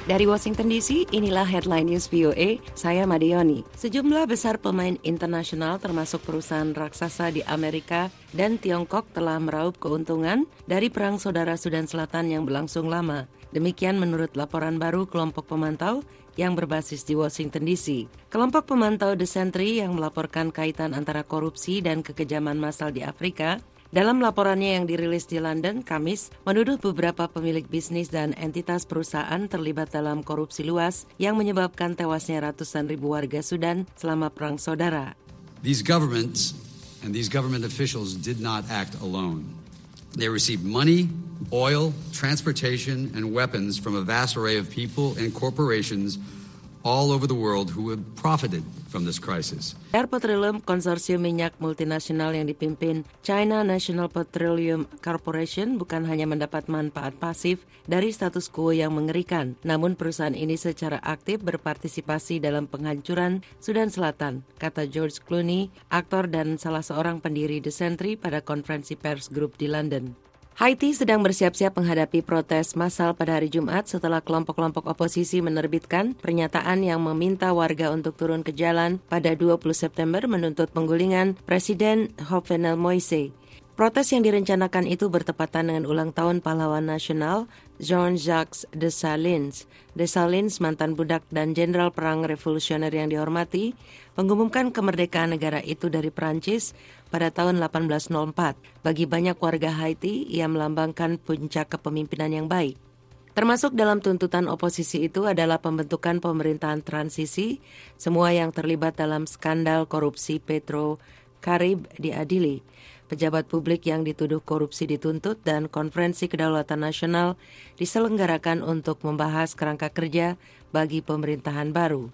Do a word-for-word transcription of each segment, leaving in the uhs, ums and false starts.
Dari Washington D C, inilah Headline News V O A, saya Madioni. Sejumlah besar pemain internasional termasuk perusahaan raksasa di Amerika dan Tiongkok telah meraup keuntungan dari Perang Saudara Sudan Selatan yang berlangsung lama. Demikian menurut laporan baru kelompok pemantau yang berbasis di Washington D C. Kelompok pemantau The Sentry yang melaporkan kaitan antara korupsi dan kekejaman massal di Afrika dalam laporannya yang dirilis di London, Kamis, menuduh beberapa pemilik bisnis dan entitas perusahaan terlibat dalam korupsi luas yang menyebabkan tewasnya ratusan ribu warga Sudan selama Perang Saudara. These governments and these government officials did not act alone. They received money, oil, transportation, and weapons from a vast array of people and corporations all over the world who have profited from this crisis. Air Petroleum konsorsium minyak multinasional yang dipimpin China National Petroleum Corporation bukan hanya mendapat manfaat pasif dari status quo yang mengerikan, namun perusahaan ini secara aktif berpartisipasi dalam penghancuran Sudan Selatan, kata George Clooney, aktor dan salah seorang pendiri The Sentry pada konferensi pers grup di London. Haiti sedang bersiap-siap menghadapi protes massal pada hari Jumat setelah kelompok-kelompok oposisi menerbitkan pernyataan yang meminta warga untuk turun ke jalan pada dua puluh September menuntut penggulingan Presiden Jovenel Moise. Protes yang direncanakan itu bertepatan dengan ulang tahun pahlawan nasional Jean-Jacques Dessalines. Dessalines, mantan budak dan jenderal perang revolusioner yang dihormati, mengumumkan kemerdekaan negara itu dari Prancis pada tahun delapan belas nol empat. Bagi banyak warga Haiti, ia melambangkan puncak kepemimpinan yang baik. Termasuk dalam tuntutan oposisi itu adalah pembentukan pemerintahan transisi, semua yang terlibat dalam skandal korupsi Petro Carib diadili. Pejabat publik yang dituduh korupsi dituntut dan konferensi kedaulatan nasional diselenggarakan untuk membahas kerangka kerja bagi pemerintahan baru.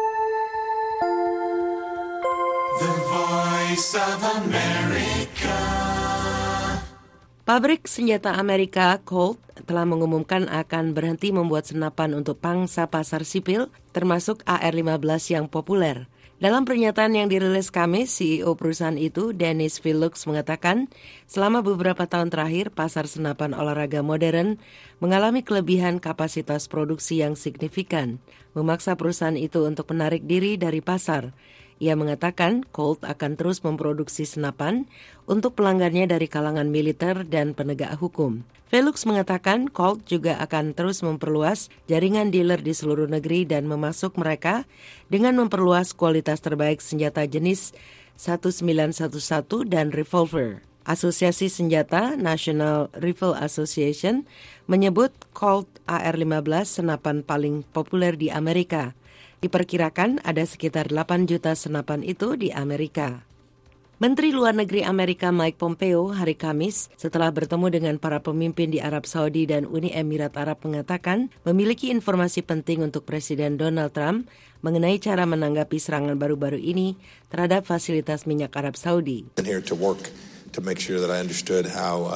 The Voice of America. Pabrik senjata Amerika Colt telah mengumumkan akan berhenti membuat senapan untuk pangsa pasar sipil, termasuk A R lima belas yang populer. Dalam pernyataan yang dirilis Kamis, C E O perusahaan itu, Dennis Phillips, mengatakan selama beberapa tahun terakhir, pasar senapan olahraga modern mengalami kelebihan kapasitas produksi yang signifikan, memaksa perusahaan itu untuk menarik diri dari pasar. Ia mengatakan Colt akan terus memproduksi senapan untuk pelanggannya dari kalangan militer dan penegak hukum. Felix mengatakan Colt juga akan terus memperluas jaringan dealer di seluruh negeri dan memasuk mereka dengan memperluas kualitas terbaik senjata jenis seribu sembilan ratus sebelas dan revolver. Asosiasi Senjata National Rifle Association menyebut Colt A R lima belas senapan paling populer di Amerika. Diperkirakan ada sekitar delapan juta senapan itu di Amerika. Menteri Luar Negeri Amerika Mike Pompeo hari Kamis setelah bertemu dengan para pemimpin di Arab Saudi dan Uni Emirat Arab mengatakan memiliki informasi penting untuk Presiden Donald Trump mengenai cara menanggapi serangan baru-baru ini terhadap fasilitas minyak Arab Saudi. Here to work to make sure that I understood how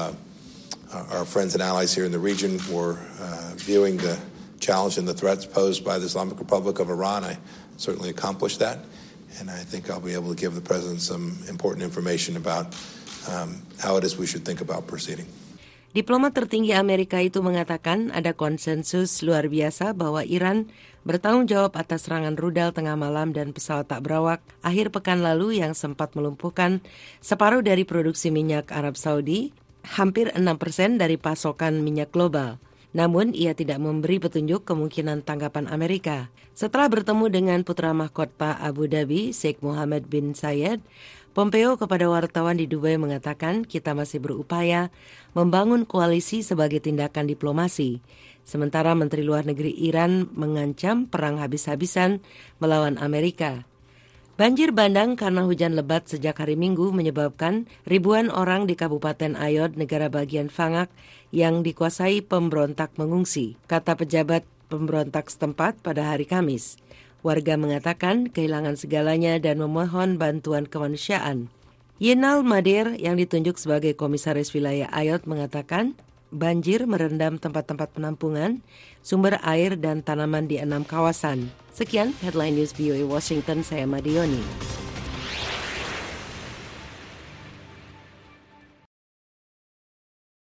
uh, our friends and allies here in the region were uh, viewing the challenge and the threats posed by the Islamic Republic of Iran. I certainly accomplished that, and I think I'll be able to give the President some important information about um, how it is we should think about proceeding. Diplomat tertinggi Amerika itu mengatakan ada konsensus luar biasa bahwa Iran bertanggung jawab atas serangan rudal tengah malam dan pesawat tak berawak akhir pekan lalu yang sempat melumpuhkan separuh dari produksi minyak Arab Saudi, hampir enam persen dari pasokan minyak global. Namun, ia tidak memberi petunjuk kemungkinan tanggapan Amerika. Setelah bertemu dengan putra mahkota Abu Dhabi, Sheikh Mohammed bin Zayed, Pompeo kepada wartawan di Dubai mengatakan kita masih berupaya membangun koalisi sebagai tindakan diplomasi. Sementara Menteri Luar Negeri Iran mengancam perang habis-habisan melawan Amerika. Banjir bandang karena hujan lebat sejak hari Minggu menyebabkan ribuan orang di Kabupaten Ayod, negara bagian Fangak, yang dikuasai pemberontak mengungsi, kata pejabat pemberontak setempat pada hari Kamis. Warga mengatakan kehilangan segalanya dan memohon bantuan kemanusiaan. Yenal Madir yang ditunjuk sebagai komisaris wilayah Ayod mengatakan banjir merendam tempat-tempat penampungan, sumber air dan tanaman di enam kawasan. Sekian Headline News V O A Washington, saya Madioni.